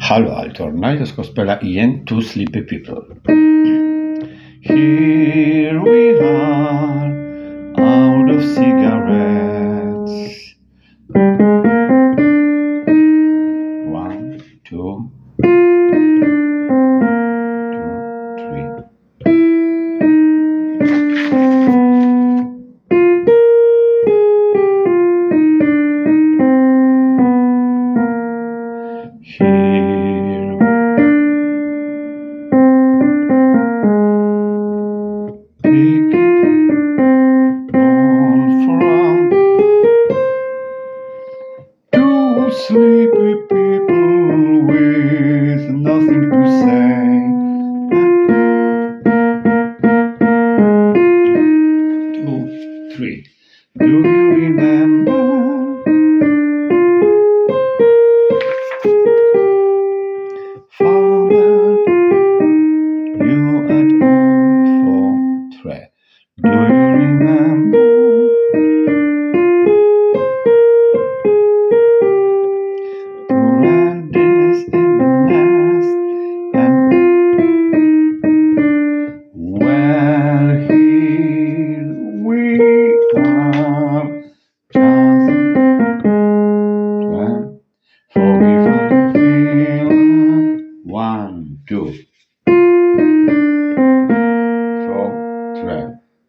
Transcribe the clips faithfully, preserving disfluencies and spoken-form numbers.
Halo Altorna, z gospela Ian, Two Sleepy People. Here we are, out of cigarettes. One, two, two, three. Here pick on from two sleepy people with nothing to say. Two, three. Do you remember? Father, you at Old Fortress. Do you remember? The red is in the nest, and well, here we are, just trying forgive and feel. One, two, four, three.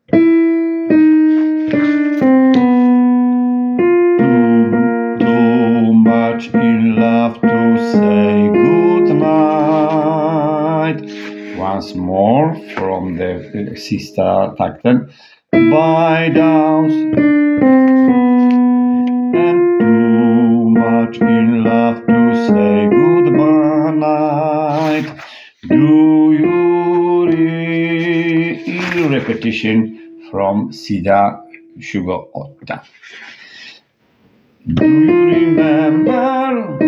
Too much in love to say good night. Once more from the Sista Takten. By Downs. And too much in love to say good night. Do you re- repetition from Sida Sugar Otta. Do you remember?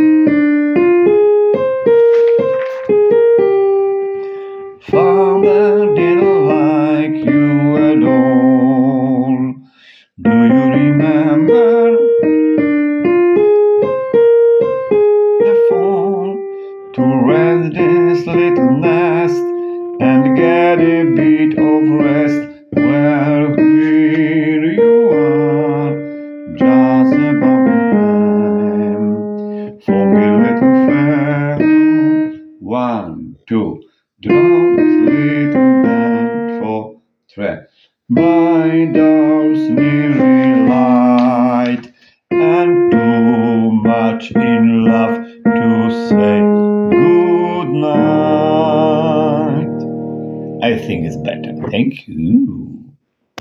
Father didn't like you at all. Do you remember? The fall to rest this little nest and get a bit of rest. Well, here you are, just about time for me, little fellow. One, two, drums, little band for three. By doors nearly light, and too much in love to say good night. I think it's better. Thank you.